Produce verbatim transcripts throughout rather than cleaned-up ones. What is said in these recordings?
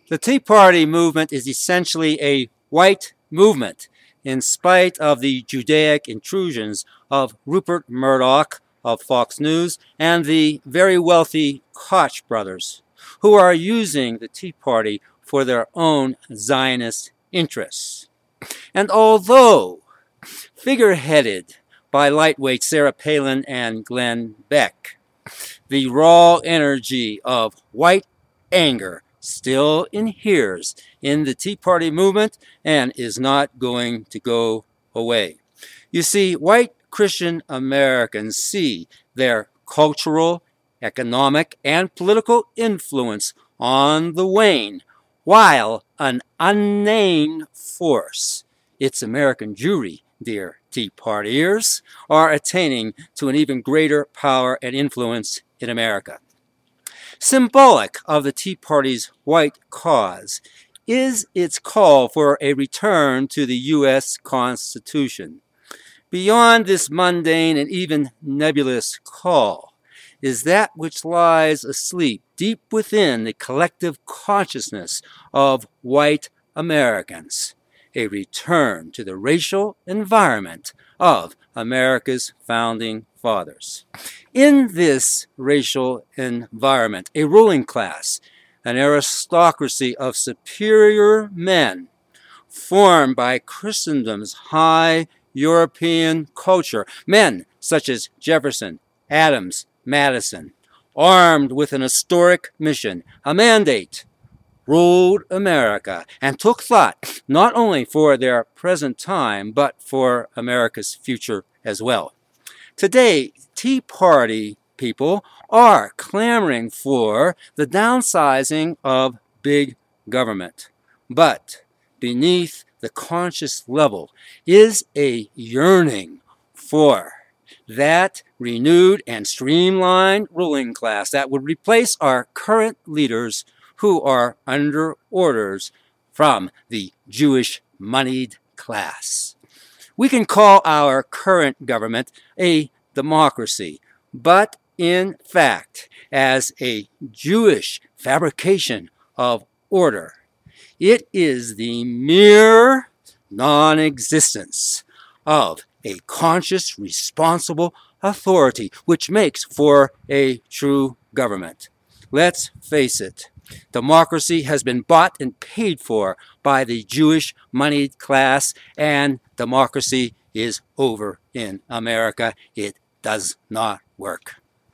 The Tea Party movement is essentially a white movement, in spite of the Judaic intrusions of Rupert Murdoch of Fox News and the very wealthy Koch brothers, who are using the Tea Party for their own Zionist interests. And although figureheaded by lightweight Sarah Palin and Glenn Beck, the raw energy of white anger still inheres in the Tea Party movement and is not going to go away. You see, white Christian Americans see their cultural, economic, and political influence on the wane, while an unnamed force, its American Jewry, dear Tea Partiers, are attaining to an even greater power and influence in America. Symbolic of the Tea Party's white cause is its call for a return to the U S Constitution. Beyond this mundane and even nebulous call is that which lies asleep deep within the collective consciousness of white Americans, a return to the racial environment of America's founding fathers. In this racial environment, a ruling class, an aristocracy of superior men, formed by Christendom's high European culture, men such as Jefferson, Adams, Madison, armed with an historic mission, a mandate, ruled America and took thought not only for their present time, but for America's future as well. Today, Tea Party people are clamoring for the downsizing of big government. But beneath the conscious level is a yearning for that renewed and streamlined ruling class that would replace our current leaders who are under orders from the Jewish moneyed class. We can call our current government a democracy, but in fact, as a Jewish fabrication of order, it is the mere non-existence of a conscious, responsible authority which makes for a true government. Let's face it, democracy has been bought and paid for by the Jewish moneyed class, and democracy is over in America. It does not work.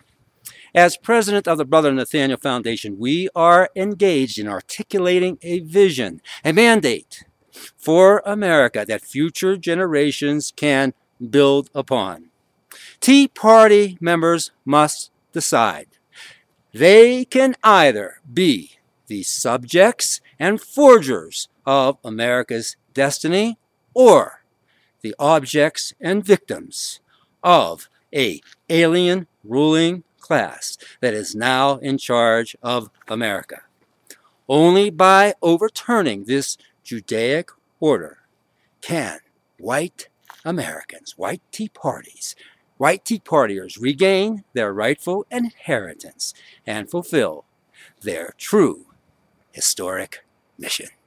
As president of the Brother Nathaniel Foundation, we are engaged in articulating a vision, a mandate for America that future generations can build upon. Tea Party members must decide. They can either be the subjects and forgers of America's destiny, or the objects and victims of a alien ruling class that is now in charge of America. Only by overturning this Judaic order can white Americans, white Tea Parties, white Tea Partiers regain their rightful inheritance and fulfill their true historic mission.